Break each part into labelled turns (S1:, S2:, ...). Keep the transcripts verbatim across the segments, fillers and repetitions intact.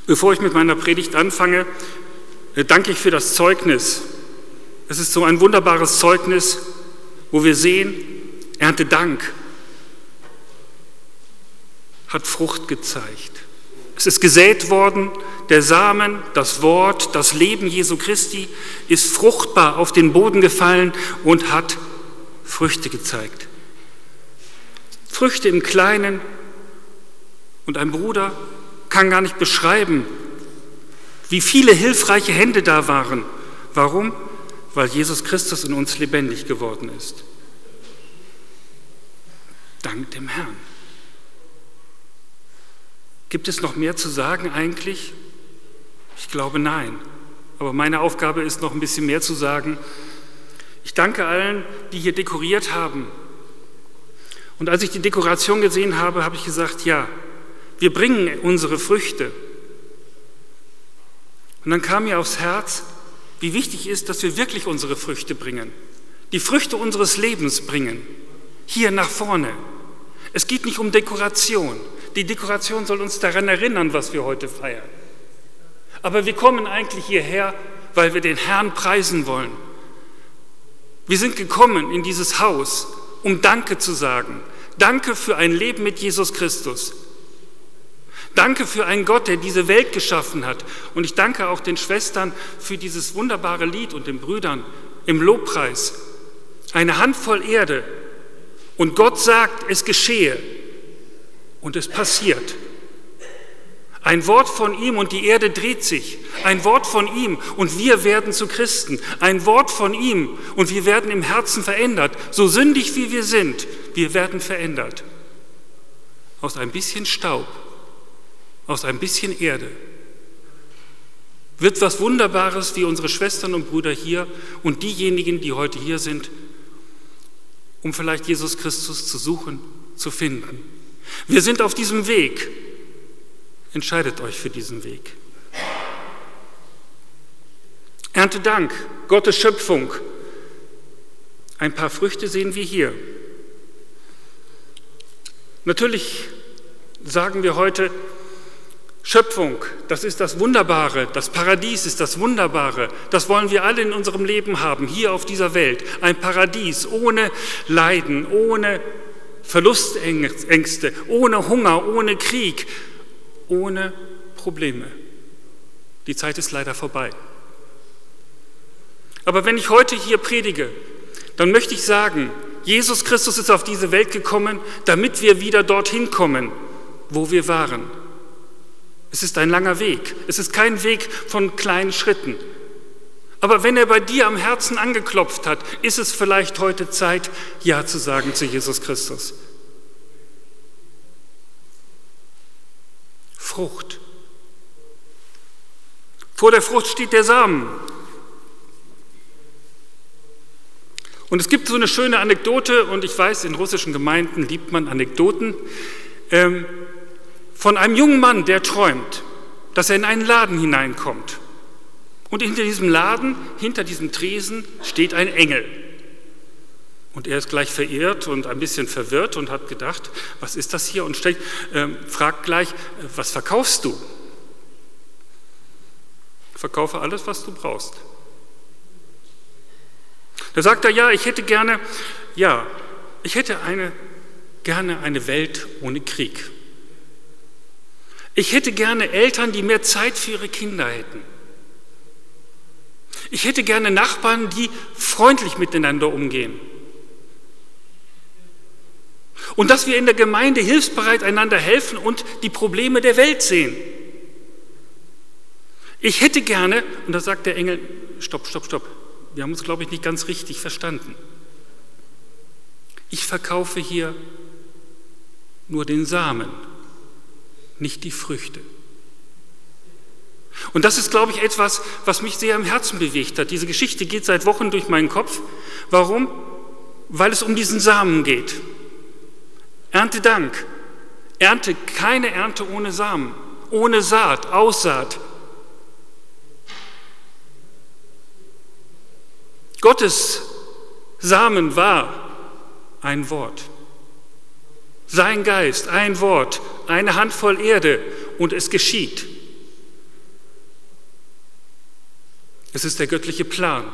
S1: Bevor ich mit meiner Predigt anfange, danke ich für das Zeugnis. Es ist so ein wunderbares Zeugnis, wo wir sehen, Erntedank hat Frucht gezeigt. Es ist gesät worden, der Samen, das Wort, das Leben Jesu Christi ist fruchtbar auf den Boden gefallen und hat Früchte gezeigt. Früchte im Kleinen, und ein Bruder kann gar nicht beschreiben, wie viele hilfreiche Hände da waren. Warum? Weil Jesus Christus in uns lebendig geworden ist. Dank dem Herrn. Gibt es noch mehr zu sagen eigentlich? Ich glaube, nein. Aber meine Aufgabe ist, noch ein bisschen mehr zu sagen. Ich danke allen, die hier dekoriert haben. Und als ich die Dekoration gesehen habe, habe ich gesagt, ja, wir bringen unsere Früchte. Und dann kam mir aufs Herz, wie wichtig ist, dass wir wirklich unsere Früchte bringen. Die Früchte unseres Lebens bringen. Hier nach vorne. Es geht nicht um Dekoration. Die Dekoration soll uns daran erinnern, was wir heute feiern. Aber wir kommen eigentlich hierher, weil wir den Herrn preisen wollen. Wir sind gekommen in dieses Haus, um Danke zu sagen. Danke für ein Leben mit Jesus Christus. Danke für einen Gott, der diese Welt geschaffen hat. Und ich danke auch den Schwestern für dieses wunderbare Lied und den Brüdern im Lobpreis. Eine Handvoll Erde. Und Gott sagt, es geschehe. Und es passiert. Ein Wort von ihm und die Erde dreht sich. Ein Wort von ihm und wir werden zu Christen. Ein Wort von ihm und wir werden im Herzen verändert. So sündig wie wir sind, wir werden verändert. Aus ein bisschen Staub, aus ein bisschen Erde wird was Wunderbares, wie unsere Schwestern und Brüder hier und diejenigen, die heute hier sind, um vielleicht Jesus Christus zu suchen, zu finden. Wir sind auf diesem Weg. Entscheidet euch für diesen Weg. Erntedank, Gottes Schöpfung. Ein paar Früchte sehen wir hier. Natürlich sagen wir heute, Schöpfung, das ist das Wunderbare, das Paradies ist das Wunderbare. Das wollen wir alle in unserem Leben haben, hier auf dieser Welt. Ein Paradies ohne Leiden, ohne Verlustängste, ohne Hunger, ohne Krieg, ohne Probleme. Die Zeit ist leider vorbei. Aber wenn ich heute hier predige, dann möchte ich sagen, Jesus Christus ist auf diese Welt gekommen, damit wir wieder dorthin kommen, wo wir waren. Es ist ein langer Weg. Es ist kein Weg von kleinen Schritten. Aber wenn er bei dir am Herzen angeklopft hat, ist es vielleicht heute Zeit, Ja zu sagen zu Jesus Christus. Frucht. Vor der Frucht steht der Samen. Und es gibt so eine schöne Anekdote, und ich weiß, in russischen Gemeinden liebt man Anekdoten, ähm, von einem jungen Mann, der träumt, dass er in einen Laden hineinkommt. Und hinter diesem Laden, hinter diesem Tresen steht ein Engel. Und er ist gleich verirrt und ein bisschen verwirrt und hat gedacht, was ist das hier? Und steht, äh, fragt gleich, was verkaufst du? Verkaufe alles, was du brauchst. Da sagt er, ja, ich hätte gerne, ja, ich hätte eine, gerne eine Welt ohne Krieg. Ich hätte gerne Eltern, die mehr Zeit für ihre Kinder hätten. Ich hätte gerne Nachbarn, die freundlich miteinander umgehen. Und dass wir in der Gemeinde hilfsbereit einander helfen und die Probleme der Welt sehen. Ich hätte gerne, und da sagt der Engel, stopp, stopp, stopp, wir haben uns, glaube ich, nicht ganz richtig verstanden. Ich verkaufe hier nur den Samen, nicht die Früchte. Und das ist, glaube ich, etwas, was mich sehr am Herzen bewegt hat. Diese Geschichte geht seit Wochen durch meinen Kopf. Warum? Weil es um diesen Samen geht. Erntedank. Ernte, keine Ernte ohne Samen, ohne Saat, Aussaat. Gottes Samen war ein Wort. Sein Geist, ein Wort, eine Handvoll Erde und es geschieht. Es ist der göttliche Plan.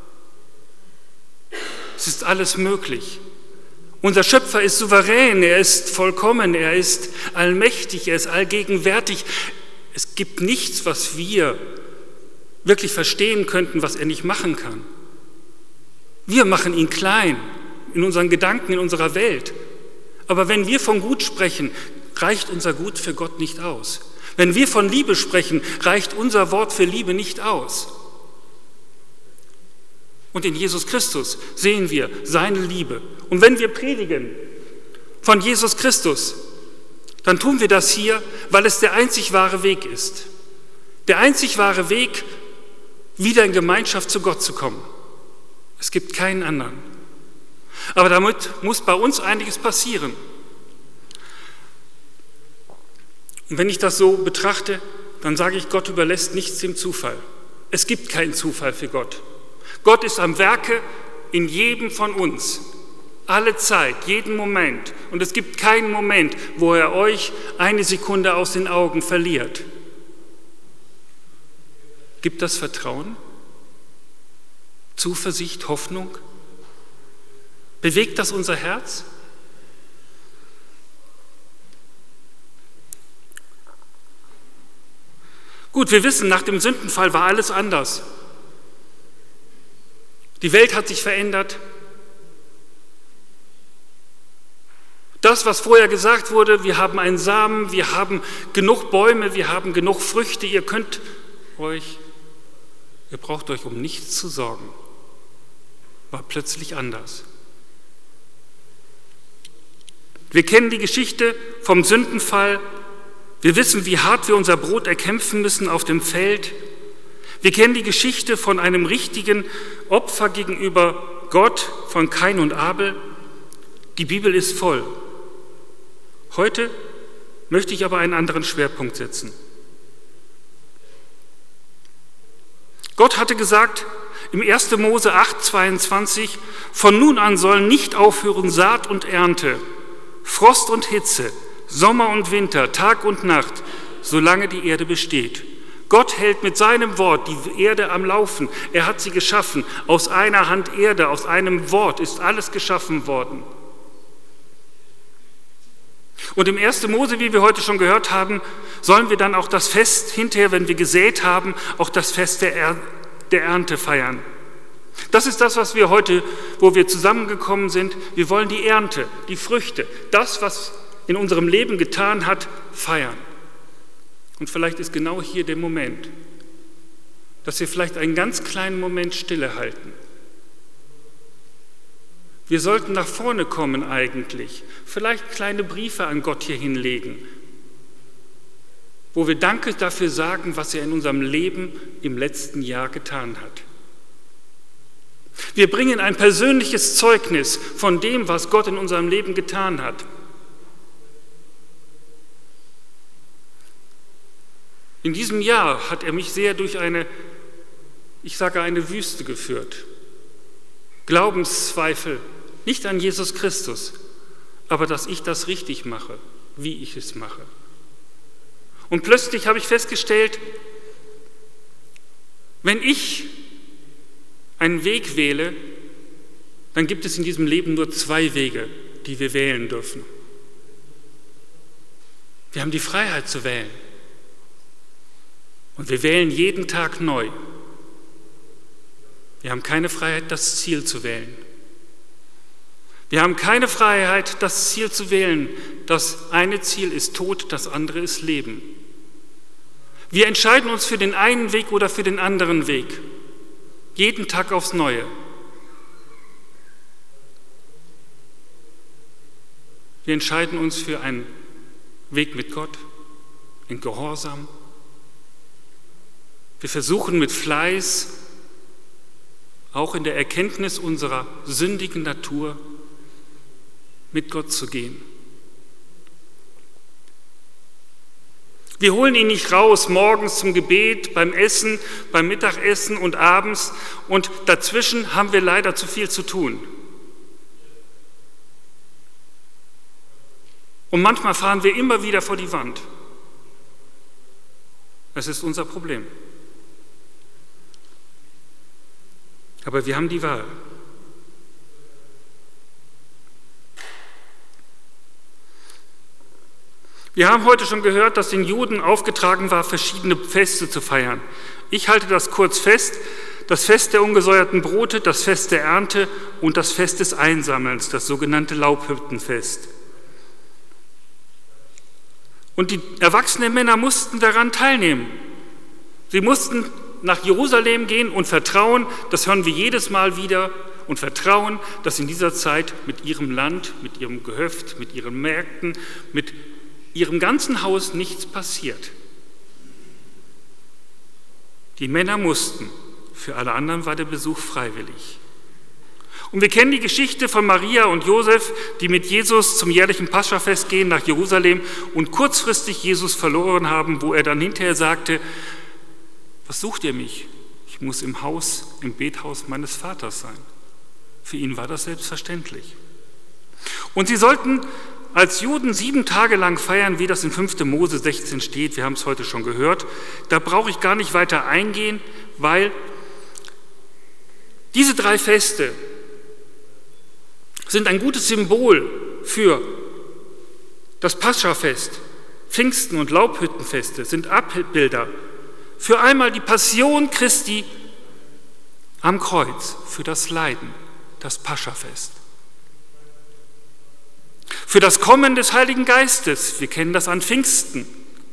S1: Es ist alles möglich. Unser Schöpfer ist souverän, er ist vollkommen, er ist allmächtig, er ist allgegenwärtig. Es gibt nichts, was wir wirklich verstehen könnten, was er nicht machen kann. Wir machen ihn klein in unseren Gedanken, in unserer Welt. Aber wenn wir von Gut sprechen, reicht unser Gut für Gott nicht aus. Wenn wir von Liebe sprechen, reicht unser Wort für Liebe nicht aus. Und in Jesus Christus sehen wir seine Liebe. Und wenn wir predigen von Jesus Christus, dann tun wir das hier, weil es der einzig wahre Weg ist. Der einzig wahre Weg, wieder in Gemeinschaft zu Gott zu kommen. Es gibt keinen anderen. Aber damit muss bei uns einiges passieren. Und wenn ich das so betrachte, dann sage ich, Gott überlässt nichts dem Zufall. Es gibt keinen Zufall für Gott. Gott ist am Werke in jedem von uns, alle Zeit, jeden Moment. Und es gibt keinen Moment, wo er euch eine Sekunde aus den Augen verliert. Gibt das Vertrauen, Zuversicht, Hoffnung? Bewegt das unser Herz? Gut, wir wissen, nach dem Sündenfall war alles anders. Die Welt hat sich verändert. Das, was vorher gesagt wurde, wir haben einen Samen, wir haben genug Bäume, wir haben genug Früchte, ihr könnt euch, ihr braucht euch um nichts zu sorgen, war plötzlich anders. Wir kennen die Geschichte vom Sündenfall. Wir wissen, wie hart wir unser Brot erkämpfen müssen auf dem Feld. Wir kennen die Geschichte von einem richtigen Opfer gegenüber Gott, von Kain und Abel. Die Bibel ist voll. Heute möchte ich aber einen anderen Schwerpunkt setzen. Gott hatte gesagt im ersten Mose acht, zweiundzwanzig, von nun an sollen nicht aufhören Saat und Ernte, Frost und Hitze, Sommer und Winter, Tag und Nacht, solange die Erde besteht. Gott hält mit seinem Wort die Erde am Laufen. Er hat sie geschaffen. Aus einer Hand Erde, aus einem Wort ist alles geschaffen worden. Und im ersten Mose, wie wir heute schon gehört haben, sollen wir dann auch das Fest hinterher, wenn wir gesät haben, auch das Fest der, er- der Ernte feiern. Das ist das, was wir heute, wo wir zusammengekommen sind. Wir wollen die Ernte, die Früchte, das, was in unserem Leben getan hat, feiern. Und vielleicht ist genau hier der Moment, dass wir vielleicht einen ganz kleinen Moment Stille halten. Wir sollten nach vorne kommen eigentlich, vielleicht kleine Briefe an Gott hier hinlegen, wo wir Danke dafür sagen, was er in unserem Leben im letzten Jahr getan hat. Wir bringen ein persönliches Zeugnis von dem, was Gott in unserem Leben getan hat. In diesem Jahr hat er mich sehr durch eine, ich sage eine Wüste geführt. Glaubenszweifel, nicht an Jesus Christus, aber dass ich das richtig mache, wie ich es mache. Und plötzlich habe ich festgestellt, wenn ich einen Weg wähle, dann gibt es in diesem Leben nur zwei Wege, die wir wählen dürfen. Wir haben die Freiheit zu wählen. Und wir wählen jeden Tag neu. Wir haben keine Freiheit, das Ziel zu wählen. Wir haben keine Freiheit, das Ziel zu wählen. Das eine Ziel ist Tod, das andere ist Leben. Wir entscheiden uns für den einen Weg oder für den anderen Weg. Jeden Tag aufs Neue. Wir entscheiden uns für einen Weg mit Gott, in Gehorsam. Wir versuchen mit Fleiß, auch in der Erkenntnis unserer sündigen Natur, mit Gott zu gehen. Wir holen ihn nicht raus morgens zum Gebet, beim Essen, beim Mittagessen und abends, und dazwischen haben wir leider zu viel zu tun. Und manchmal fahren wir immer wieder vor die Wand. Es ist unser Problem. Aber wir haben die Wahl. Wir haben heute schon gehört, dass den Juden aufgetragen war, verschiedene Feste zu feiern. Ich halte das kurz fest: das Fest der ungesäuerten Brote, das Fest der Ernte und das Fest des Einsammelns, das sogenannte Laubhüttenfest. Und die erwachsenen Männer mussten daran teilnehmen. Sie mussten nach Jerusalem gehen und vertrauen, das hören wir jedes Mal wieder, und vertrauen, dass in dieser Zeit mit ihrem Land, mit ihrem Gehöft, mit ihren Märkten, mit ihrem ganzen Haus nichts passiert. Die Männer mussten, für alle anderen war der Besuch freiwillig. Und wir kennen die Geschichte von Maria und Josef, die mit Jesus zum jährlichen Paschafest gehen nach Jerusalem und kurzfristig Jesus verloren haben, wo er dann hinterher sagte: Was sucht ihr mich? Ich muss im Haus, im Bethaus meines Vaters sein. Für ihn war das selbstverständlich. Und sie sollten als Juden sieben Tage lang feiern, wie das in fünfter Mose sechzehn steht. Wir haben es heute schon gehört. Da brauche ich gar nicht weiter eingehen, weil diese drei Feste sind ein gutes Symbol für das Paschafest. Pfingsten und Laubhüttenfeste sind Abbilder für einmal die Passion Christi am Kreuz, für das Leiden, das Paschafest. Für das Kommen des Heiligen Geistes, wir kennen das an Pfingsten.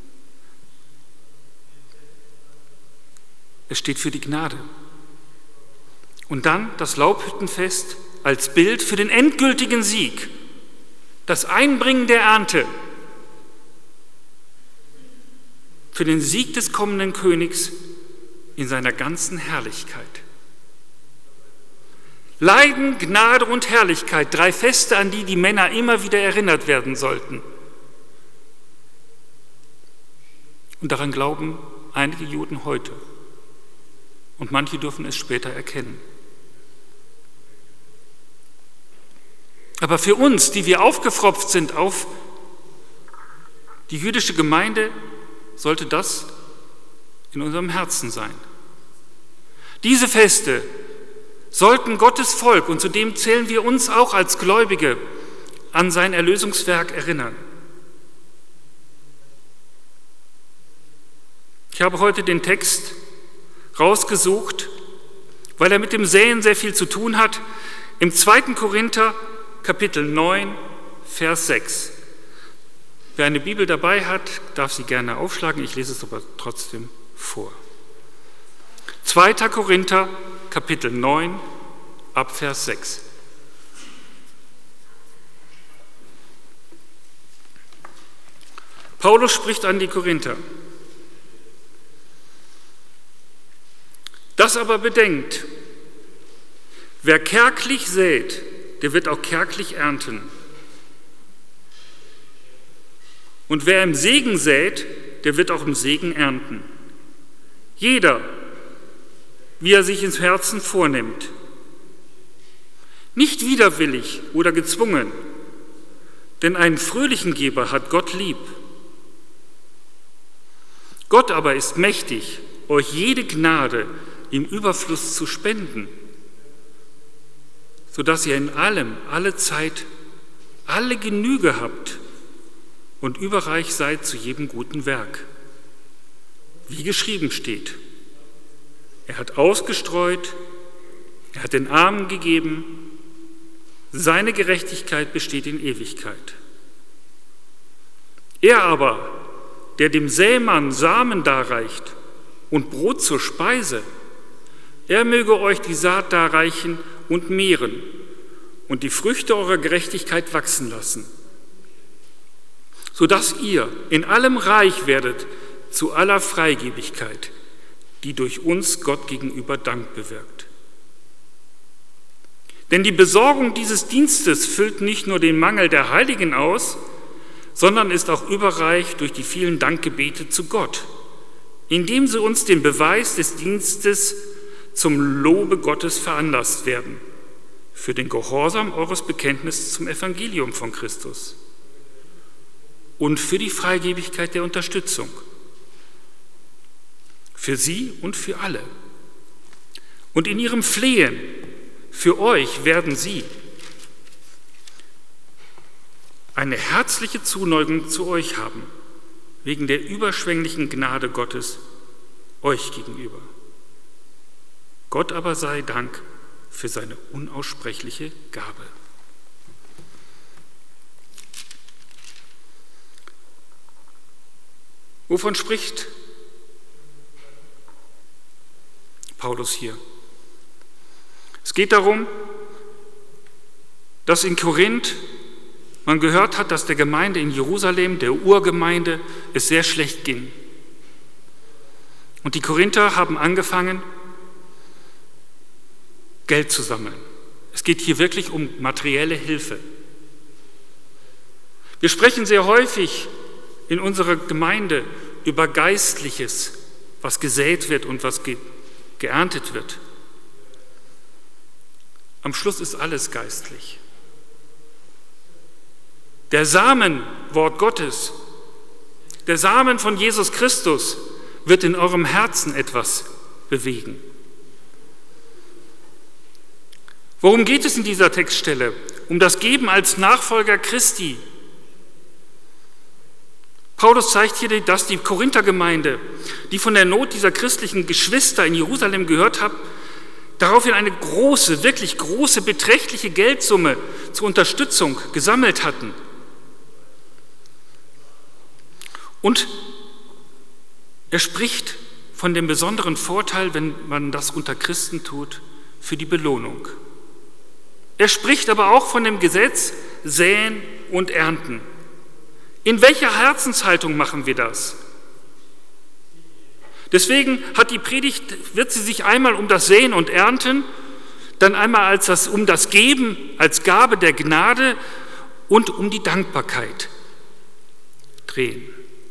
S1: Es steht für die Gnade. Und dann das Laubhüttenfest als Bild für den endgültigen Sieg, das Einbringen der Ernte, für den Sieg des kommenden Königs in seiner ganzen Herrlichkeit. Leiden, Gnade und Herrlichkeit, drei Feste, an die die Männer immer wieder erinnert werden sollten. Und daran glauben einige Juden heute. Und manche dürfen es später erkennen. Aber für uns, die wir aufgepfropft sind auf die jüdische Gemeinde, sollte das in unserem Herzen sein. Diese Feste sollten Gottes Volk, und zu dem zählen wir uns auch als Gläubige, an sein Erlösungswerk erinnern. Ich habe heute den Text rausgesucht, weil er mit dem Säen sehr viel zu tun hat, im zweiten Korinther Kapitel neun, Vers sechs. Wer eine Bibel dabei hat, darf sie gerne aufschlagen, ich lese es aber trotzdem vor. zweiter Korinther Kapitel neun, ab Vers sechs. Paulus spricht an die Korinther. Das aber bedenkt, wer kärglich sät, der wird auch kärglich ernten. Und wer im Segen sät, der wird auch im Segen ernten. Jeder, wie er sich ins Herzen vornimmt. Nicht widerwillig oder gezwungen, denn einen fröhlichen Geber hat Gott lieb. Gott aber ist mächtig, euch jede Gnade im Überfluss zu spenden, sodass ihr in allem, alle Zeit, alle Genüge habt und überreich seid zu jedem guten Werk. Wie geschrieben steht: Er hat ausgestreut, er hat den Armen gegeben, seine Gerechtigkeit besteht in Ewigkeit. Er aber, der dem Sämann Samen darreicht und Brot zur Speise, er möge euch die Saat darreichen und mehren und die Früchte eurer Gerechtigkeit wachsen lassen, sodass ihr in allem reich werdet zu aller Freigebigkeit, die durch uns Gott gegenüber Dank bewirkt. Denn die Besorgung dieses Dienstes füllt nicht nur den Mangel der Heiligen aus, sondern ist auch überreich durch die vielen Dankgebete zu Gott, indem sie uns den Beweis des Dienstes zum Lobe Gottes veranlasst werden, für den Gehorsam eures Bekenntnisses zum Evangelium von Christus und für die Freigebigkeit der Unterstützung, für sie und für alle. Und in ihrem Flehen für euch werden sie eine herzliche Zuneigung zu euch haben, wegen der überschwänglichen Gnade Gottes euch gegenüber. Gott aber sei Dank für seine unaussprechliche Gabe. Wovon spricht Paulus hier? Es geht darum, dass in Korinth man gehört hat, dass der Gemeinde in Jerusalem, der Urgemeinde, es sehr schlecht ging. Und die Korinther haben angefangen, Geld zu sammeln. Es geht hier wirklich um materielle Hilfe. Wir sprechen sehr häufig in unserer Gemeinde über Geistliches, was gesät wird und was ge- geerntet wird. Am Schluss ist alles geistlich. Der Samen, Wort Gottes, der Samen von Jesus Christus wird in eurem Herzen etwas bewegen. Worum geht es in dieser Textstelle? Um das Geben als Nachfolger Christi. Paulus zeigt hier, dass die Korinthergemeinde, die von der Not dieser christlichen Geschwister in Jerusalem gehört hat, daraufhin eine große, wirklich große, beträchtliche Geldsumme zur Unterstützung gesammelt hatten. Und er spricht von dem besonderen Vorteil, wenn man das unter Christen tut, für die Belohnung. Er spricht aber auch von dem Gesetz Säen und Ernten. In welcher Herzenshaltung machen wir das? Deswegen hat die Predigt, wird sie sich einmal um das Säen und Ernten, dann einmal als das, um das Geben als Gabe der Gnade und um die Dankbarkeit drehen.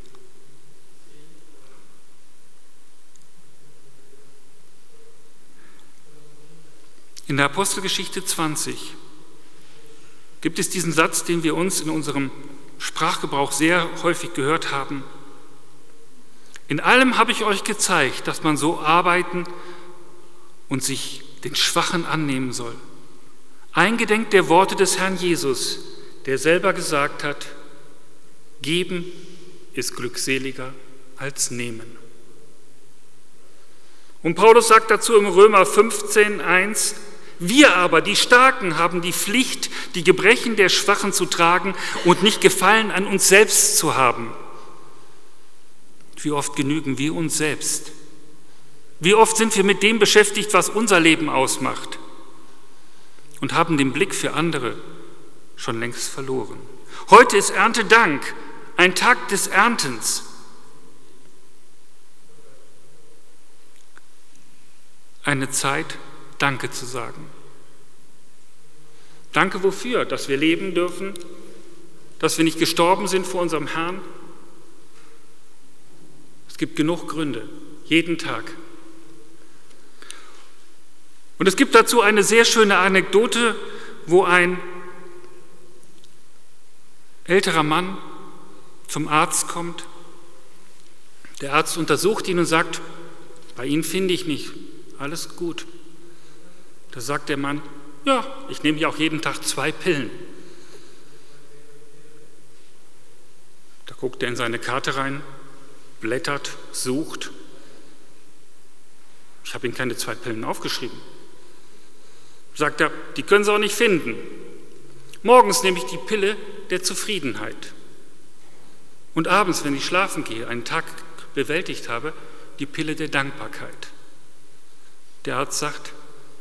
S1: In der Apostelgeschichte zwanzig gibt es diesen Satz, den wir uns in unserem Sprachgebrauch sehr häufig gehört haben. In allem habe ich euch gezeigt, dass man so arbeiten und sich den Schwachen annehmen soll. Eingedenk der Worte des Herrn Jesus, der selber gesagt hat, geben ist glückseliger als nehmen. Und Paulus sagt dazu im Römer fünfzehn, eins, wir aber, die Starken, haben die Pflicht, die Gebrechen der Schwachen zu tragen und nicht Gefallen an uns selbst zu haben. Wie oft genügen wir uns selbst? Wie oft sind wir mit dem beschäftigt, was unser Leben ausmacht und haben den Blick für andere schon längst verloren. Heute ist Erntedank, ein Tag des Erntens. Eine Zeit, Danke zu sagen. Danke wofür? Dass wir leben dürfen, dass wir nicht gestorben sind vor unserem Herrn. Es gibt genug Gründe, jeden Tag. Und es gibt dazu eine sehr schöne Anekdote, wo ein älterer Mann zum Arzt kommt. Der Arzt untersucht ihn und sagt, bei Ihnen finde ich nicht, alles gut. Da sagt der Mann, ja, ich nehme ja auch jeden Tag zwei Pillen. Da guckt er in seine Karte rein, blättert, sucht. Ich habe Ihnen keine zwei Pillen aufgeschrieben. Sagt er, die können Sie auch nicht finden. Morgens nehme ich die Pille der Zufriedenheit. Und abends, wenn ich schlafen gehe, einen Tag bewältigt habe, die Pille der Dankbarkeit. Der Arzt sagt,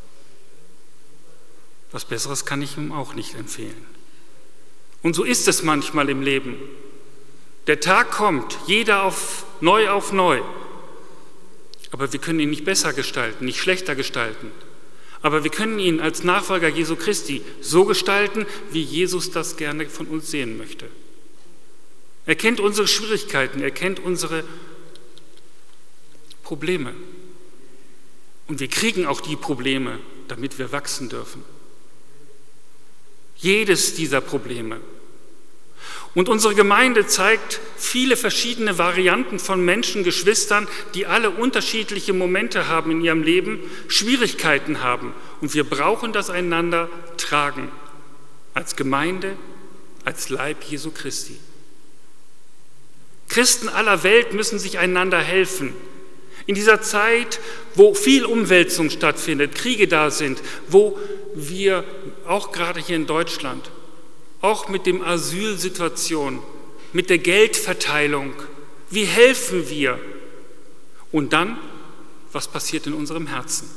S1: was Besseres kann ich ihm auch nicht empfehlen. Und so ist es manchmal im Leben. Der Tag kommt, jeder auf neu auf neu. Aber wir können ihn nicht besser gestalten, nicht schlechter gestalten. Aber wir können ihn als Nachfolger Jesu Christi so gestalten, wie Jesus das gerne von uns sehen möchte. Er kennt unsere Schwierigkeiten, er kennt unsere Probleme. Und wir kriegen auch die Probleme, damit wir wachsen dürfen. Jedes dieser Probleme. Und unsere Gemeinde zeigt viele verschiedene Varianten von Menschen, Geschwistern, die alle unterschiedliche Momente haben in ihrem Leben, Schwierigkeiten haben. Und wir brauchen das einander tragen, als Gemeinde, als Leib Jesu Christi. Christen aller Welt müssen sich einander helfen. In dieser Zeit, wo viel Umwälzung stattfindet, Kriege da sind, wo wir auch gerade hier in Deutschland, auch mit der Asylsituation, mit der Geldverteilung, wie helfen wir? Und dann, was passiert in unserem Herzen?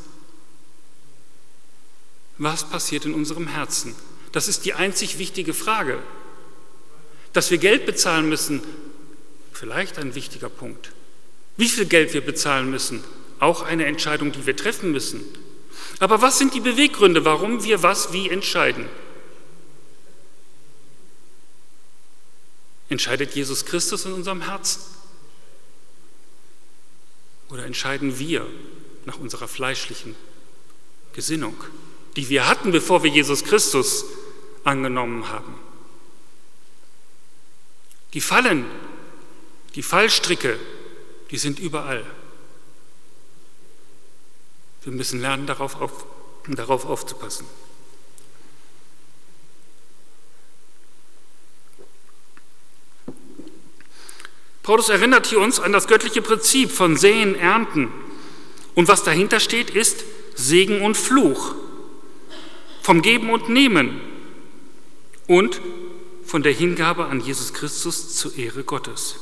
S1: Was passiert in unserem Herzen? Das ist die einzig wichtige Frage. Dass wir Geld bezahlen müssen, vielleicht ein wichtiger Punkt. Wie viel Geld wir bezahlen müssen, auch eine Entscheidung, die wir treffen müssen. Aber was sind die Beweggründe, warum wir was wie entscheiden? Entscheidet Jesus Christus in unserem Herzen? Oder entscheiden wir nach unserer fleischlichen Gesinnung, die wir hatten, bevor wir Jesus Christus angenommen haben? Die Fallen, die Fallstricke, die sind überall. Wir müssen lernen, darauf, auf, darauf aufzupassen. Paulus erinnert hier uns an das göttliche Prinzip von Säen, Ernten. Und was dahinter steht, ist Segen und Fluch, vom Geben und Nehmen und von der Hingabe an Jesus Christus zur Ehre Gottes.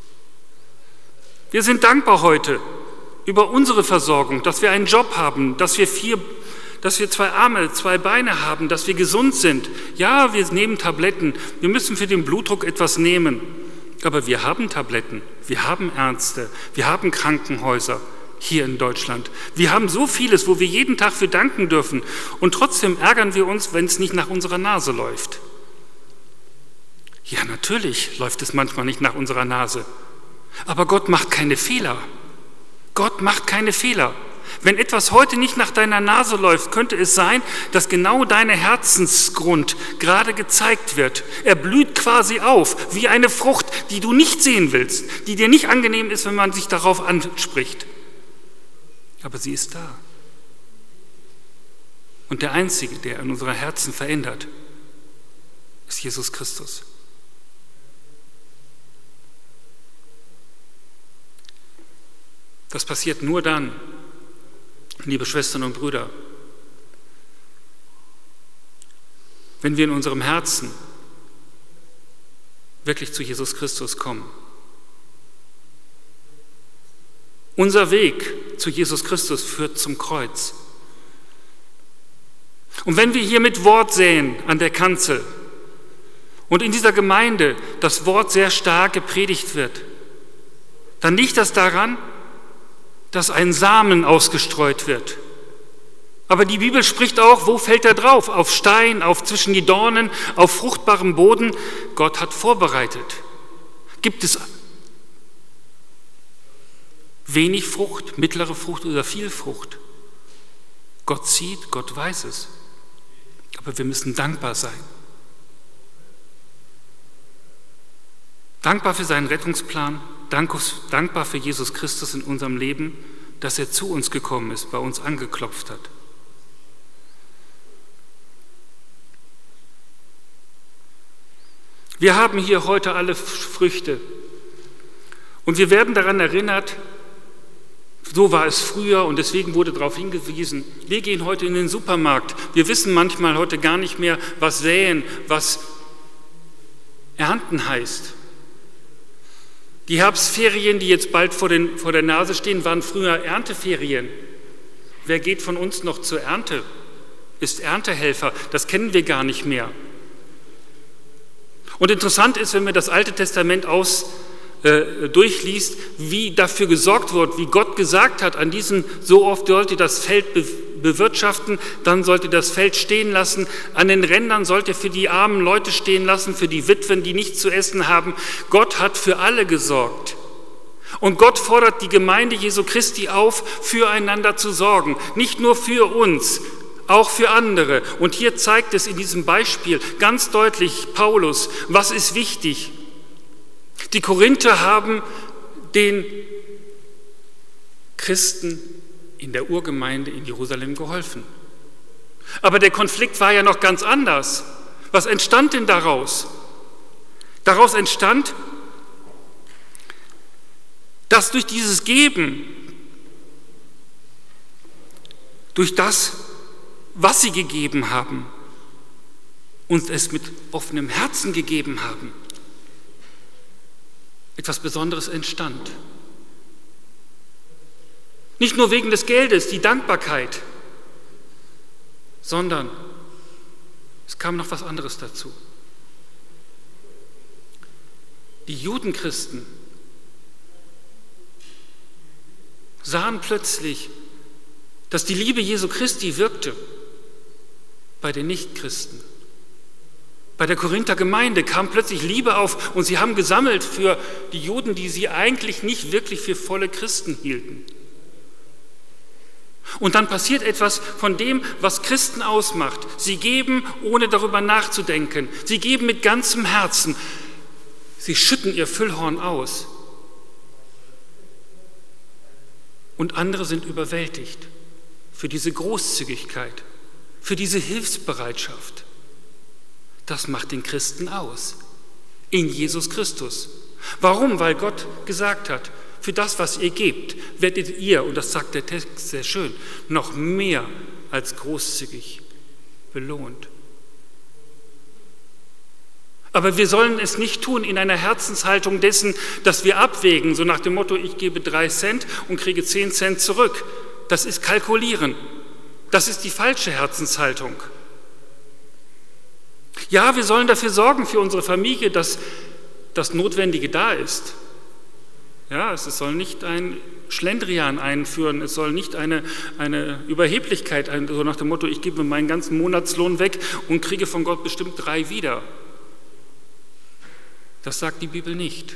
S1: Wir sind dankbar heute über unsere Versorgung, dass wir einen Job haben, dass wir vier, dass wir zwei Arme, zwei Beine haben, dass wir gesund sind. Ja, wir nehmen Tabletten, wir müssen für den Blutdruck etwas nehmen, aber wir haben Tabletten, wir haben Ärzte, wir haben Krankenhäuser hier in Deutschland. Wir haben so vieles, wo wir jeden Tag für danken dürfen und trotzdem ärgern wir uns, wenn es nicht nach unserer Nase läuft. Ja, natürlich läuft es manchmal nicht nach unserer Nase. Aber Gott macht keine Fehler. Gott macht keine Fehler. Wenn etwas heute nicht nach deiner Nase läuft, könnte es sein, dass genau dein Herzensgrund gerade gezeigt wird. Er blüht quasi auf, wie eine Frucht, die du nicht sehen willst, die dir nicht angenehm ist, wenn man sich darauf anspricht. Aber sie ist da. Und der Einzige, der in unsere Herzen verändert, ist Jesus Christus. Das passiert nur dann, liebe Schwestern und Brüder, wenn wir in unserem Herzen wirklich zu Jesus Christus kommen. Unser Weg zu Jesus Christus führt zum Kreuz. Und wenn wir hier mit Wort säen an der Kanzel und in dieser Gemeinde das Wort sehr stark gepredigt wird, dann liegt das daran, dass ein Samen ausgestreut wird. Aber die Bibel spricht auch, wo fällt er drauf? Auf Stein, auf zwischen die Dornen, auf fruchtbarem Boden. Gott hat vorbereitet. Gibt es wenig Frucht, mittlere Frucht oder viel Frucht? Gott sieht, Gott weiß es. Aber wir müssen dankbar sein. Dankbar für seinen Rettungsplan, dankbar für Jesus Christus in unserem Leben, dass er zu uns gekommen ist, bei uns angeklopft hat. Wir haben hier heute alle Früchte und wir werden daran erinnert, so war es früher und deswegen wurde darauf hingewiesen, wir gehen heute in den Supermarkt, wir wissen manchmal heute gar nicht mehr, was säen, was ernten heißt. Die Herbstferien, die jetzt bald vor, den, vor der Nase stehen, waren früher Ernteferien. Wer geht von uns noch zur Ernte? Ist Erntehelfer? Das kennen wir gar nicht mehr. Und interessant ist, wenn man das Alte Testament aus, äh, durchliest, wie dafür gesorgt wird, wie Gott gesagt hat, an diesem, so oft sollt ihr das Feld be- bewirtschaften, dann sollt ihr das Feld stehen lassen, an den Rändern sollt ihr für die armen Leute stehen lassen, für die Witwen, die nichts zu essen haben. Gott hat für alle gesorgt. Und Gott fordert die Gemeinde Jesu Christi auf, füreinander zu sorgen, nicht nur für uns, auch für andere. Und hier zeigt es in diesem Beispiel ganz deutlich Paulus, was ist wichtig. Die Korinther haben den Christen in der Urgemeinde in Jerusalem geholfen. Aber der Konflikt war ja noch ganz anders. Was entstand denn daraus? Daraus entstand, dass durch dieses Geben, durch das, was sie gegeben haben, und es mit offenem Herzen gegeben haben, etwas Besonderes entstand. Nicht nur wegen des Geldes, die Dankbarkeit, sondern es kam noch was anderes dazu. Die Judenchristen sahen plötzlich, dass die Liebe Jesu Christi wirkte bei den Nichtchristen. Bei der Korinther Gemeinde kam plötzlich Liebe auf und sie haben gesammelt für die Juden, die sie eigentlich nicht wirklich für volle Christen hielten. Und dann passiert etwas von dem, was Christen ausmacht. Sie geben, ohne darüber nachzudenken. Sie geben mit ganzem Herzen. Sie schütten ihr Füllhorn aus. Und andere sind überwältigt für diese Großzügigkeit, für diese Hilfsbereitschaft. Das macht den Christen aus, in Jesus Christus. Warum? Weil Gott gesagt hat, für das, was ihr gebt, werdet ihr, und das sagt der Text sehr schön, noch mehr als großzügig belohnt. Aber wir sollen es nicht tun in einer Herzenshaltung dessen, dass wir abwägen, so nach dem Motto, ich gebe drei Cent und kriege zehn Cent zurück. Das ist Kalkulieren. Das ist die falsche Herzenshaltung. Ja, wir sollen dafür sorgen für unsere Familie, dass das Notwendige da ist. Ja, es soll nicht ein Schlendrian einführen, es soll nicht eine, eine Überheblichkeit, ein, so nach dem Motto, ich gebe meinen ganzen Monatslohn weg und kriege von Gott bestimmt drei wieder. Das sagt die Bibel nicht.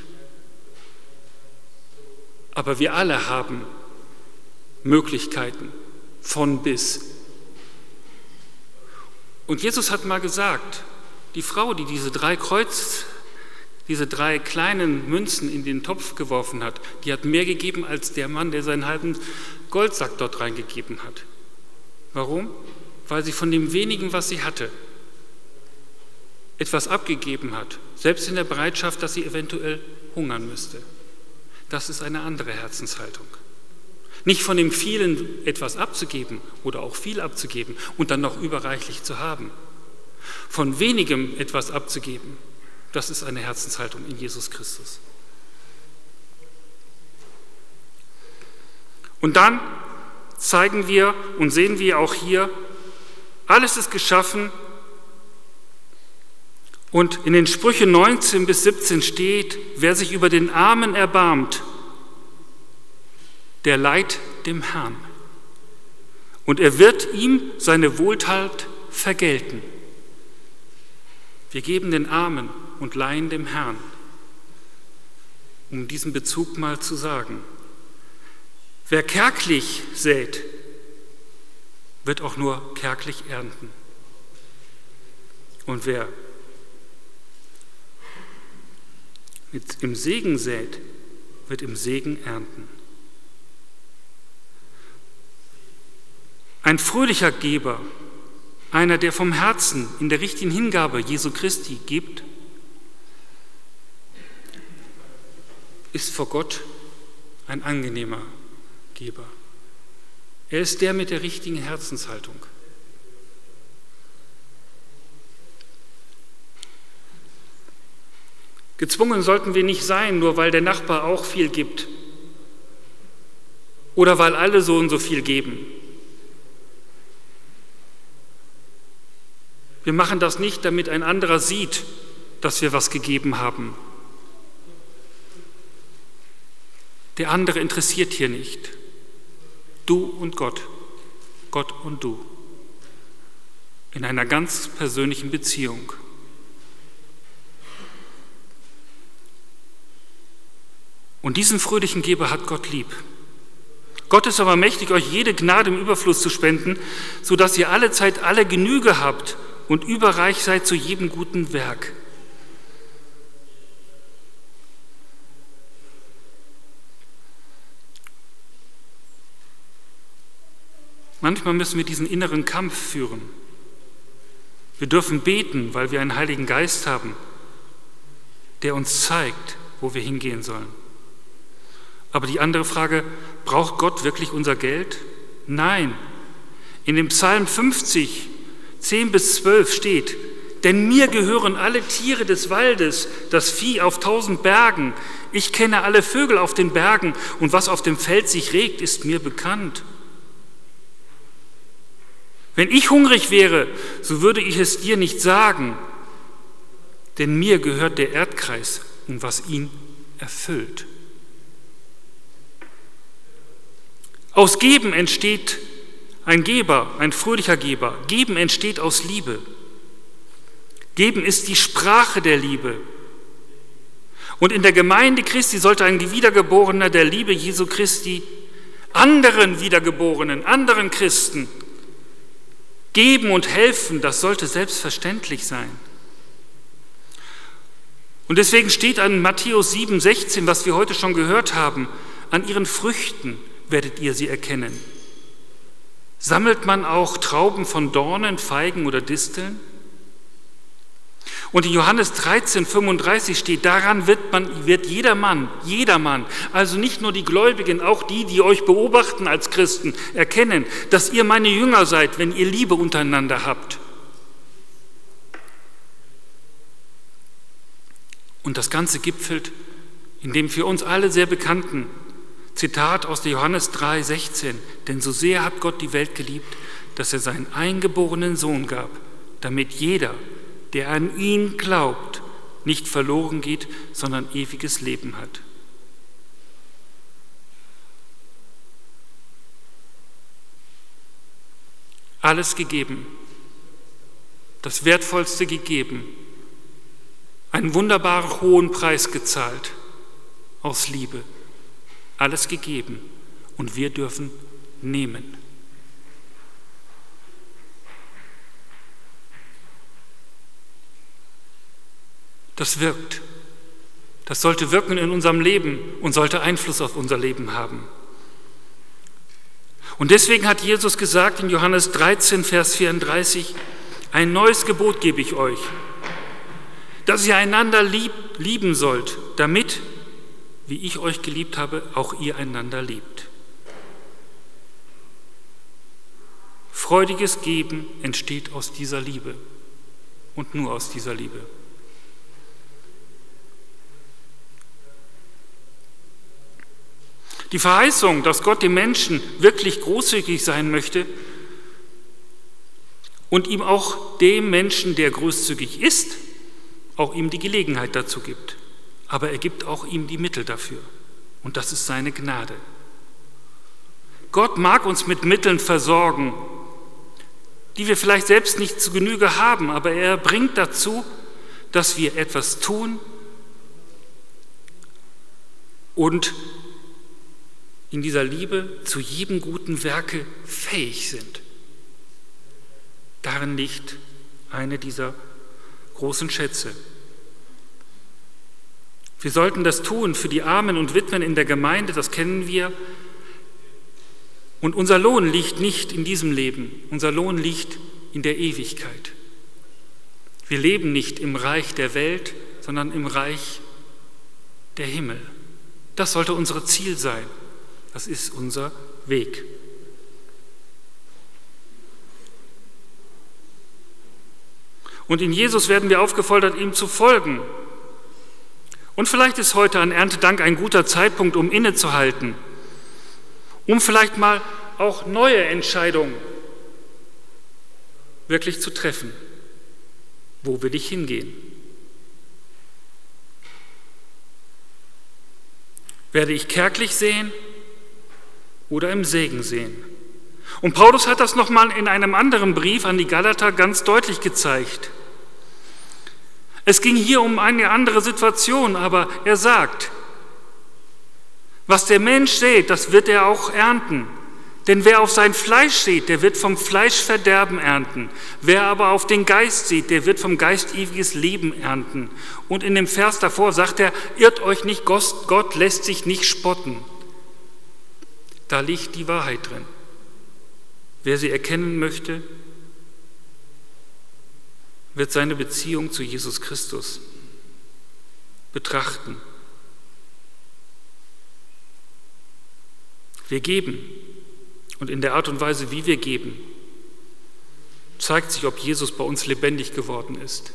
S1: Aber wir alle haben Möglichkeiten von bis. Und Jesus hat mal gesagt, die Frau, die diese drei Kreuz, diese drei kleinen Münzen in den Topf geworfen hat, die hat mehr gegeben als der Mann, der seinen halben Goldsack dort reingegeben hat. Warum? Weil sie von dem wenigen, was sie hatte, etwas abgegeben hat, selbst in der Bereitschaft, dass sie eventuell hungern müsste. Das ist eine andere Herzenshaltung. Nicht von dem vielen etwas abzugeben oder auch viel abzugeben und dann noch überreichlich zu haben. Von wenigem etwas abzugeben, das ist eine Herzenshaltung in Jesus Christus. Und dann zeigen wir und sehen wir auch hier, alles ist geschaffen. Und in den Sprüchen neunzehn bis siebzehn steht, wer sich über den Armen erbarmt, der leiht dem Herrn. Und er wird ihm seine Wohltat vergelten. Wir geben den Armen und leihen dem Herrn, um diesen Bezug mal zu sagen. Wer kärglich sät, wird auch nur kärglich ernten. Und wer mit im Segen sät, wird im Segen ernten. Ein fröhlicher Geber, einer, der vom Herzen in der richtigen Hingabe Jesu Christi gibt, ist vor Gott ein angenehmer Geber. Er ist der mit der richtigen Herzenshaltung. Gezwungen sollten wir nicht sein, nur weil der Nachbar auch viel gibt oder weil alle so und so viel geben. Wir machen das nicht, damit ein anderer sieht, dass wir was gegeben haben. Der andere interessiert hier nicht. Du und Gott, Gott und du. In einer ganz persönlichen Beziehung. Und diesen fröhlichen Geber hat Gott lieb. Gott ist aber mächtig, euch jede Gnade im Überfluss zu spenden, sodass ihr alle Zeit alle Genüge habt und überreich seid zu jedem guten Werk. Manchmal müssen wir diesen inneren Kampf führen. Wir dürfen beten, weil wir einen Heiligen Geist haben, der uns zeigt, wo wir hingehen sollen. Aber die andere Frage, braucht Gott wirklich unser Geld? Nein. In dem Psalm fünfzig, zehn bis zwölf steht, denn mir gehören alle Tiere des Waldes, das Vieh auf tausend Bergen. Ich kenne alle Vögel auf den Bergen und was auf dem Feld sich regt, ist mir bekannt. Wenn ich hungrig wäre, so würde ich es dir nicht sagen, denn mir gehört der Erdkreis und was ihn erfüllt. Aus Geben entsteht ein Geber, ein fröhlicher Geber. Geben entsteht aus Liebe. Geben ist die Sprache der Liebe. Und in der Gemeinde Christi sollte ein Wiedergeborener der Liebe Jesu Christi anderen Wiedergeborenen, anderen Christen geben und helfen. Das sollte selbstverständlich sein. Und deswegen steht an Matthäus sieben, sechzehn, was wir heute schon gehört haben, an ihren Früchten werdet ihr sie erkennen. Sammelt man auch Trauben von Dornen, Feigen oder Disteln? Und in Johannes dreizehn, fünfunddreißig steht, daran wird, man, wird jeder Mann, jeder Mann, also nicht nur die Gläubigen, auch die, die euch beobachten als Christen, erkennen, dass ihr meine Jünger seid, wenn ihr Liebe untereinander habt. Und das Ganze gipfelt in dem für uns alle sehr bekannten Zitat aus der Johannes drei, sechzehn. Denn so sehr hat Gott die Welt geliebt, dass er seinen eingeborenen Sohn gab, damit jeder, der an ihn glaubt, nicht verloren geht, sondern ewiges Leben hat. Alles gegeben, das Wertvollste gegeben, einen wunderbar hohen Preis gezahlt, aus Liebe. Alles gegeben und wir dürfen nehmen. Das wirkt. Das sollte wirken in unserem Leben und sollte Einfluss auf unser Leben haben. Und deswegen hat Jesus gesagt in Johannes dreizehn, Vers vierunddreißig, ein neues Gebot gebe ich euch, dass ihr einander lieb, lieben sollt, damit, wie ich euch geliebt habe, auch ihr einander liebt. Freudiges Geben entsteht aus dieser Liebe und nur aus dieser Liebe. Die Verheißung, dass Gott dem Menschen wirklich großzügig sein möchte und ihm auch dem Menschen, der großzügig ist, auch ihm die Gelegenheit dazu gibt. Aber er gibt auch ihm die Mittel dafür. Und das ist seine Gnade. Gott mag uns mit Mitteln versorgen, die wir vielleicht selbst nicht zu Genüge haben, aber er bringt dazu, dass wir etwas tun und in dieser Liebe zu jedem guten Werke fähig sind. Darin liegt eine dieser großen Schätze. Wir sollten das tun für die Armen und Witwen in der Gemeinde, das kennen wir. Und unser Lohn liegt nicht in diesem Leben, unser Lohn liegt in der Ewigkeit. Wir leben nicht im Reich der Welt, sondern im Reich der Himmel. Das sollte unser Ziel sein. Das ist unser Weg. Und in Jesus werden wir aufgefordert, ihm zu folgen. Und vielleicht ist heute an Erntedank ein guter Zeitpunkt, um innezuhalten, um vielleicht mal auch neue Entscheidungen wirklich zu treffen. Wo will ich hingehen? Werde ich kärglich sehen oder im Segen sehen? Und Paulus hat das nochmal in einem anderen Brief an die Galater ganz deutlich gezeigt. Es ging hier um eine andere Situation, aber er sagt, Was der Mensch sät, das wird er auch ernten. Denn wer auf sein Fleisch sät, der wird vom Fleisch Verderben ernten. Wer aber auf den Geist sät, der wird vom Geist ewiges Leben ernten. Und in dem Vers davor sagt er, irrt euch nicht, Gott lässt sich nicht spotten. Da liegt die Wahrheit drin. Wer sie erkennen möchte, wird seine Beziehung zu Jesus Christus betrachten. Wir geben. Und in der Art und Weise, wie wir geben, zeigt sich, ob Jesus bei uns lebendig geworden ist.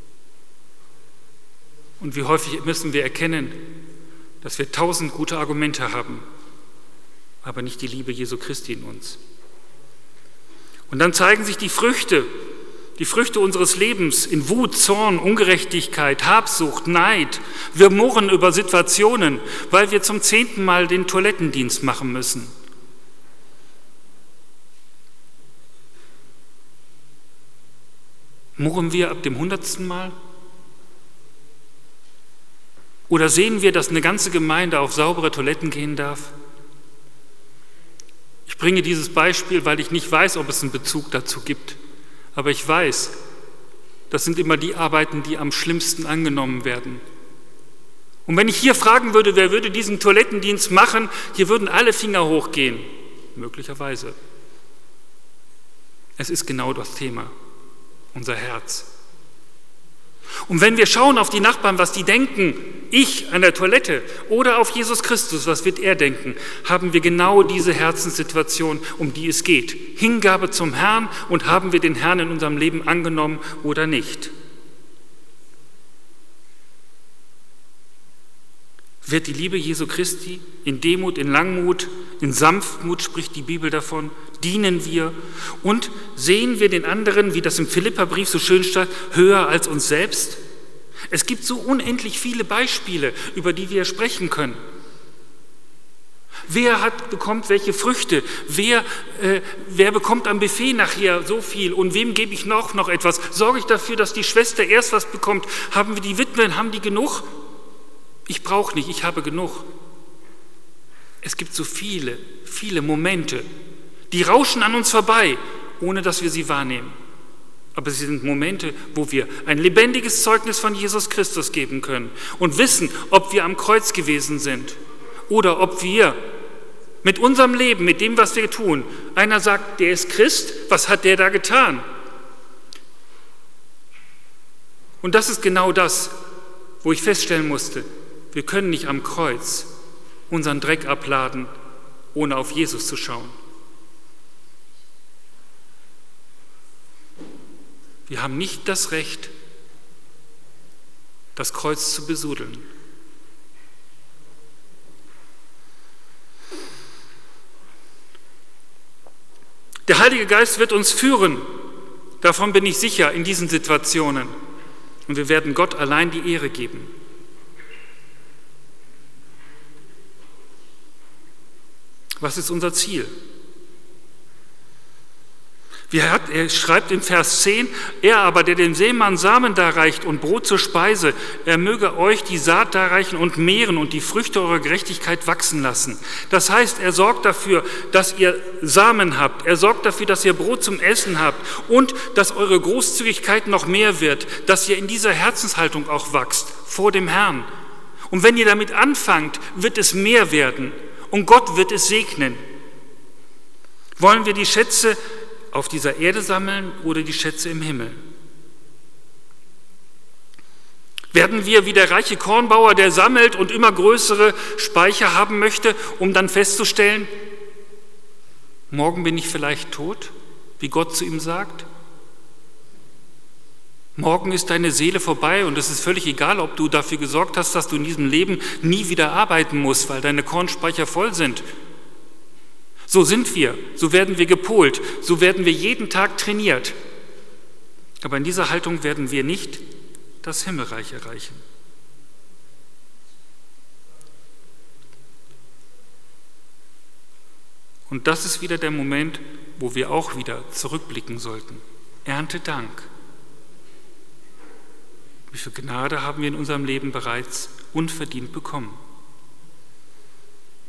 S1: Und wie häufig müssen wir erkennen, dass wir tausend gute Argumente haben, aber nicht die Liebe Jesu Christi in uns. Und dann zeigen sich die Früchte, die Früchte unseres Lebens in Wut, Zorn, Ungerechtigkeit, Habsucht, Neid. Wir murren über Situationen, weil wir zum zehnten Mal den Toilettendienst machen müssen. Murren wir ab dem hundertsten Mal? Oder sehen wir, dass eine ganze Gemeinde auf saubere Toiletten gehen darf? Ich bringe dieses Beispiel, weil ich nicht weiß, ob es einen Bezug dazu gibt. Aber ich weiß, das sind immer die Arbeiten, die am schlimmsten angenommen werden. Und wenn ich hier fragen würde, wer würde diesen Toilettendienst machen, hier würden alle Finger hochgehen. Möglicherweise. Es ist genau das Thema. Unser Herz. Und wenn wir schauen auf die Nachbarn, was die denken, ich an der Toilette oder auf Jesus Christus, was wird er denken, haben wir genau diese Herzenssituation, um die es geht. Hingabe zum Herrn und haben wir den Herrn in unserem Leben angenommen oder nicht. Wird die Liebe Jesu Christi in Demut, in Langmut, in Sanftmut, spricht die Bibel davon, dienen wir und sehen wir den anderen, wie das im Philipperbrief so schön steht, höher als uns selbst? Es gibt so unendlich viele Beispiele, über die wir sprechen können. Wer hat, bekommt welche Früchte? Wer, äh, wer bekommt am Buffet nachher so viel? Und wem gebe ich noch, noch etwas? Sorge ich dafür, dass die Schwester erst was bekommt? Haben wir die Witwen, haben die genug? Ich brauche nicht, ich habe genug. Es gibt so viele, viele Momente, die rauschen an uns vorbei, ohne dass wir sie wahrnehmen. Aber sie sind Momente, wo wir ein lebendiges Zeugnis von Jesus Christus geben können und wissen, ob wir am Kreuz gewesen sind oder ob wir mit unserem Leben, mit dem, was wir tun, einer sagt, der ist Christ, was hat der da getan? Und das ist genau das, wo ich feststellen musste, wir können nicht am Kreuz unseren Dreck abladen, ohne auf Jesus zu schauen. Wir haben nicht das Recht, das Kreuz zu besudeln. Der Heilige Geist wird uns führen, davon bin ich sicher, in diesen Situationen. Und wir werden Gott allein die Ehre geben. Was ist unser Ziel? Wie hat, er schreibt im Vers zehn, er aber, der dem Seemann Samen darreicht und Brot zur Speise, er möge euch die Saat darreichen und mehren und die Früchte eurer Gerechtigkeit wachsen lassen. Das heißt, er sorgt dafür, dass ihr Samen habt, er sorgt dafür, dass ihr Brot zum Essen habt und dass eure Großzügigkeit noch mehr wird, dass ihr in dieser Herzenshaltung auch wachst, vor dem Herrn. Und wenn ihr damit anfangt, wird es mehr werden und Gott wird es segnen. Wollen wir die Schätze auf dieser Erde sammeln oder die Schätze im Himmel? Werden wir wie der reiche Kornbauer, der sammelt und immer größere Speicher haben möchte, um dann festzustellen, morgen bin ich vielleicht tot, wie Gott zu ihm sagt? Morgen ist deine Seele vorbei und es ist völlig egal, ob du dafür gesorgt hast, dass du in diesem Leben nie wieder arbeiten musst, weil deine Kornspeicher voll sind. So sind wir, so werden wir gepolt, so werden wir jeden Tag trainiert. Aber in dieser Haltung werden wir nicht das Himmelreich erreichen. Und das ist wieder der Moment, wo wir auch wieder zurückblicken sollten. Erntedank. Wie viel Gnade haben wir in unserem Leben bereits unverdient bekommen?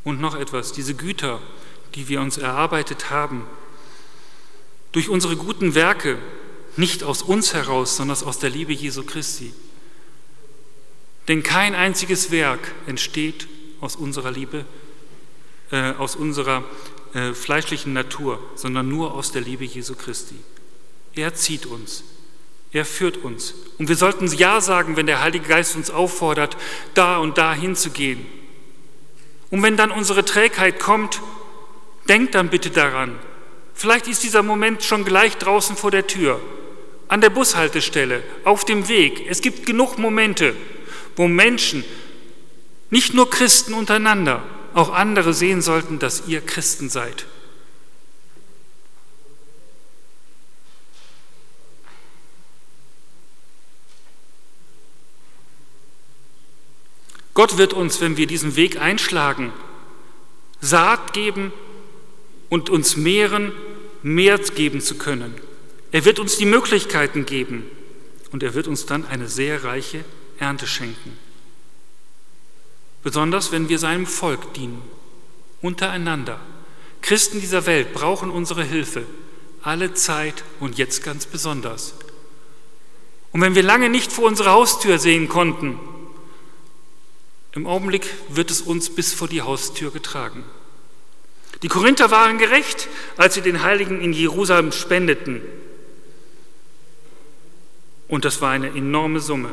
S1: Und noch etwas, diese Güter, die wir uns erarbeitet haben, durch unsere guten Werke, nicht aus uns heraus, sondern aus der Liebe Jesu Christi. Denn kein einziges Werk entsteht aus unserer Liebe, äh, aus unserer äh, fleischlichen Natur, sondern nur aus der Liebe Jesu Christi. Er zieht uns, er führt uns. Und wir sollten Ja sagen, wenn der Heilige Geist uns auffordert, da und da hinzugehen. Und wenn dann unsere Trägheit kommt, denkt dann bitte daran, vielleicht ist dieser Moment schon gleich draußen vor der Tür, an der Bushaltestelle, auf dem Weg. Es gibt genug Momente, wo Menschen, nicht nur Christen untereinander, auch andere sehen sollten, dass ihr Christen seid. Gott wird uns, wenn wir diesen Weg einschlagen, Saat geben und uns mehren, mehr geben zu können. Er wird uns die Möglichkeiten geben und er wird uns dann eine sehr reiche Ernte schenken. Besonders, wenn wir seinem Volk dienen, untereinander. Christen dieser Welt brauchen unsere Hilfe, alle Zeit und jetzt ganz besonders. Und wenn wir lange nicht vor unsere Haustür sehen konnten, im Augenblick wird es uns bis vor die Haustür getragen. Die Korinther waren gerecht, als sie den Heiligen in Jerusalem spendeten. Und das war eine enorme Summe.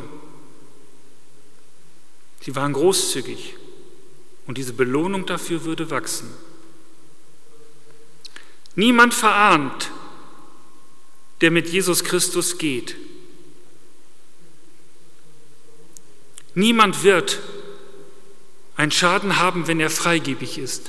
S1: Sie waren großzügig und diese Belohnung dafür würde wachsen. Niemand verarmt, der mit Jesus Christus geht. Niemand wird einen Schaden haben, wenn er freigebig ist.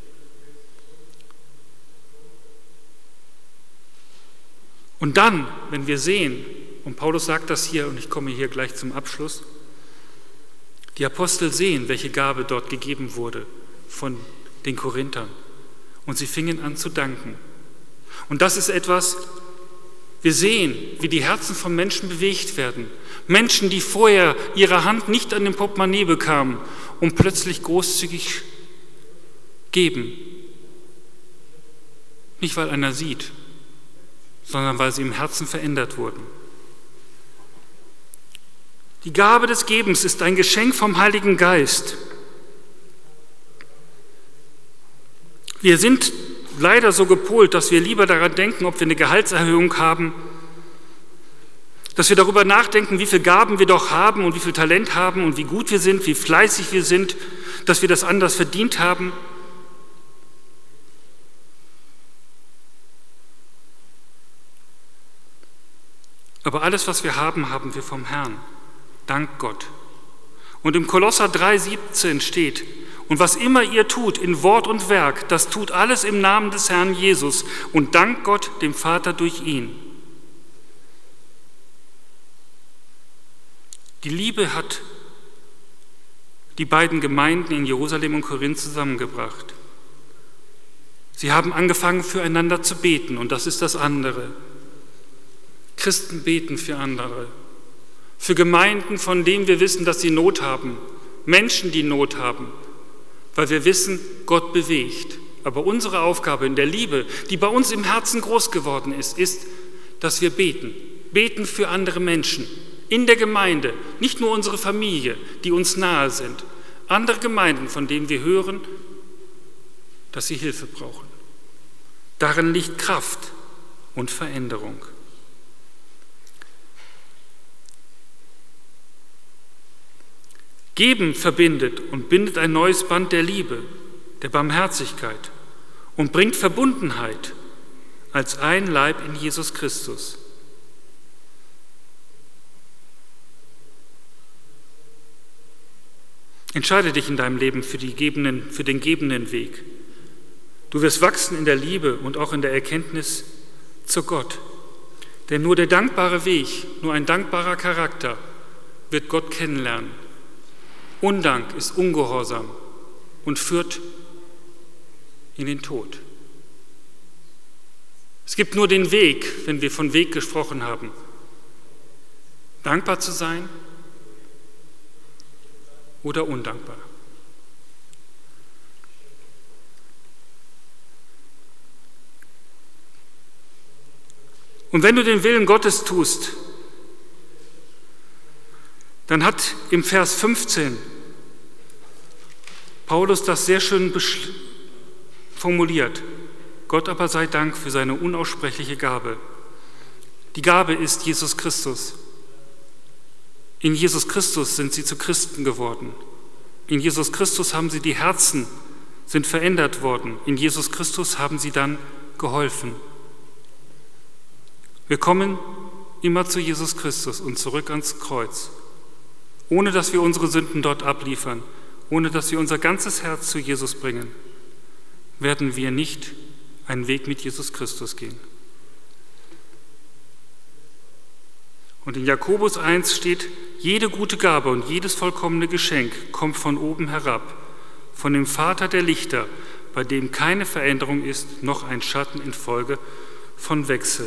S1: Und dann, wenn wir sehen, und Paulus sagt das hier, und ich komme hier gleich zum Abschluss, die Apostel sehen, welche Gabe dort gegeben wurde von den Korinthern. Und sie fingen an zu danken. Und das ist etwas, wir sehen, wie die Herzen von Menschen bewegt werden. Menschen, die vorher ihre Hand nicht an den Portemonnaie bekamen und plötzlich großzügig geben. Nicht, weil einer sieht, sondern weil sie im Herzen verändert wurden. Die Gabe des Gebens ist ein Geschenk vom Heiligen Geist. Wir sind leider so gepolt, dass wir lieber daran denken, ob wir eine Gehaltserhöhung haben, dass wir darüber nachdenken, wie viele Gaben wir doch haben und wie viel Talent haben und wie gut wir sind, wie fleißig wir sind, dass wir das anders verdient haben. Aber alles, was wir haben, haben wir vom Herrn. Dank Gott. Und im Kolosser drei siebzehn steht, und was immer ihr tut in Wort und Werk, das tut alles im Namen des Herrn Jesus und dank Gott, dem Vater, durch ihn. Die Liebe hat die beiden Gemeinden in Jerusalem und Korinth zusammengebracht. Sie haben angefangen, füreinander zu beten, und das ist das andere. Christen beten für andere, für Gemeinden, von denen wir wissen, dass sie Not haben, Menschen, die Not haben, weil wir wissen, Gott bewegt. Aber unsere Aufgabe in der Liebe, die bei uns im Herzen groß geworden ist, ist, dass wir beten. Beten für andere Menschen, in der Gemeinde, nicht nur unsere Familie, die uns nahe sind, andere Gemeinden, von denen wir hören, dass sie Hilfe brauchen. Darin liegt Kraft und Veränderung. Geben verbindet und bindet ein neues Band der Liebe, der Barmherzigkeit und bringt Verbundenheit als ein Leib in Jesus Christus. Entscheide dich in deinem Leben für, die gebenden, für den gebenden Weg. Du wirst wachsen in der Liebe und auch in der Erkenntnis zu Gott. Denn nur der dankbare Weg, nur ein dankbarer Charakter wird Gott kennenlernen. Undank ist Ungehorsam und führt in den Tod. Es gibt nur den Weg, wenn wir von Weg gesprochen haben, dankbar zu sein oder undankbar. Und wenn du den Willen Gottes tust, dann hat im Vers fünfzehn Paulus das sehr schön formuliert. Gott aber sei Dank für seine unaussprechliche Gabe. Die Gabe ist Jesus Christus. In Jesus Christus sind sie zu Christen geworden. In Jesus Christus haben sie die Herzen, sind verändert worden. In Jesus Christus haben sie dann geholfen. Wir kommen immer zu Jesus Christus und zurück ans Kreuz, ohne dass wir unsere Sünden dort abliefern, ohne dass wir unser ganzes Herz zu Jesus bringen, werden wir nicht einen Weg mit Jesus Christus gehen. Und in Jakobus eins steht, jede gute Gabe und jedes vollkommene Geschenk kommt von oben herab, von dem Vater der Lichter, bei dem keine Veränderung ist, noch ein Schatten infolge von Wechsel.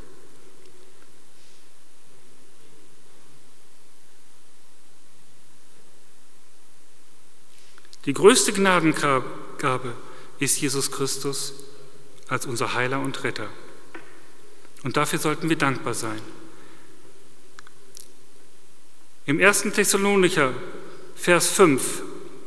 S1: Die größte Gnadengabe ist Jesus Christus als unser Heiler und Retter. Und dafür sollten wir dankbar sein. Im ersten Thessalonicher, Vers fünf,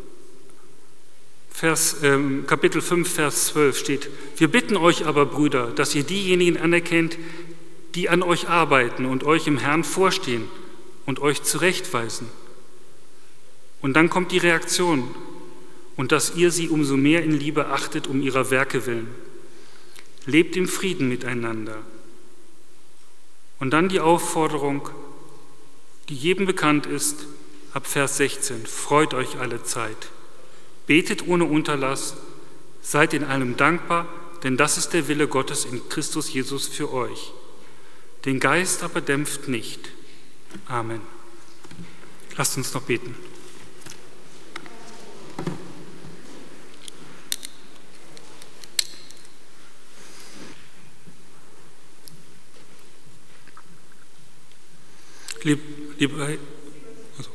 S1: Vers, ähm, Kapitel fünf, Vers zwölf steht, wir bitten euch aber, Brüder, dass ihr diejenigen anerkennt, die an euch arbeiten und euch im Herrn vorstehen und euch zurechtweisen. Und dann kommt die Reaktion, und dass ihr sie umso mehr in Liebe achtet, um ihrer Werke willen. Lebt im Frieden miteinander. Und dann die Aufforderung, die jedem bekannt ist, ab Vers sechzehn, freut euch alle Zeit. Betet ohne Unterlass, seid in allem dankbar, denn das ist der Wille Gottes in Christus Jesus für euch. Den Geist aber dämpft nicht. Amen. Lasst uns noch beten. Lieb, lieber, also.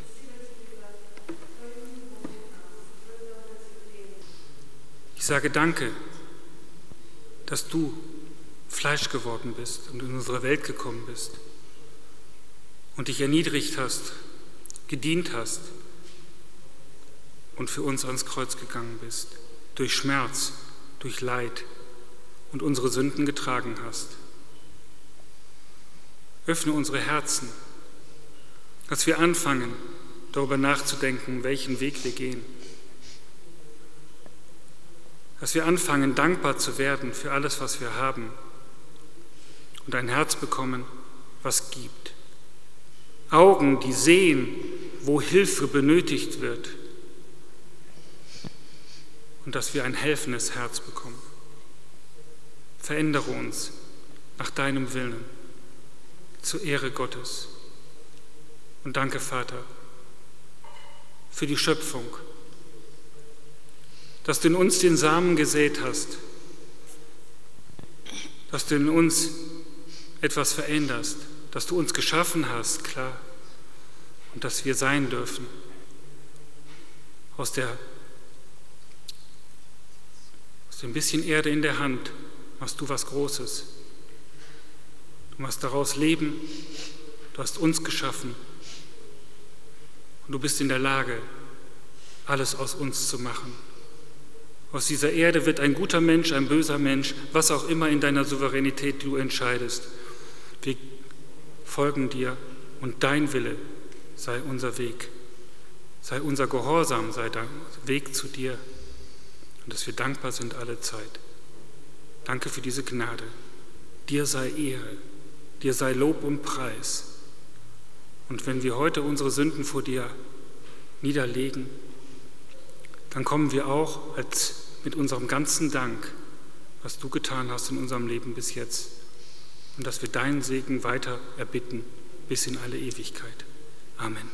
S1: Ich sage danke, dass du Fleisch geworden bist und in unsere Welt gekommen bist und dich erniedrigt hast, gedient hast und für uns ans Kreuz gegangen bist, durch Schmerz, durch Leid und unsere Sünden getragen hast. Öffne unsere Herzen, dass wir anfangen, darüber nachzudenken, welchen Weg wir gehen. Dass wir anfangen, dankbar zu werden für alles, was wir haben und ein Herz bekommen, was gibt. Augen, die sehen, wo Hilfe benötigt wird und dass wir ein helfendes Herz bekommen. Verändere uns nach deinem Willen zur Ehre Gottes. Und danke, Vater, für die Schöpfung, dass du in uns den Samen gesät hast, dass du in uns etwas veränderst, dass du uns geschaffen hast, klar, und dass wir sein dürfen. Aus der aus dem bisschen Erde in der Hand machst du was Großes. Du machst daraus Leben, du hast uns geschaffen. Und du bist in der Lage, alles aus uns zu machen. Aus dieser Erde wird ein guter Mensch, ein böser Mensch, was auch immer in deiner Souveränität du entscheidest. Wir folgen dir und dein Wille sei unser Weg, sei unser Gehorsam, sei dein Weg zu dir und dass wir dankbar sind alle Zeit. Danke für diese Gnade. Dir sei Ehre, dir sei Lob und Preis. Und wenn wir heute unsere Sünden vor dir niederlegen, dann kommen wir auch als mit unserem ganzen Dank, was du getan hast in unserem Leben bis jetzt, und dass wir deinen Segen weiter erbitten bis in alle Ewigkeit. Amen.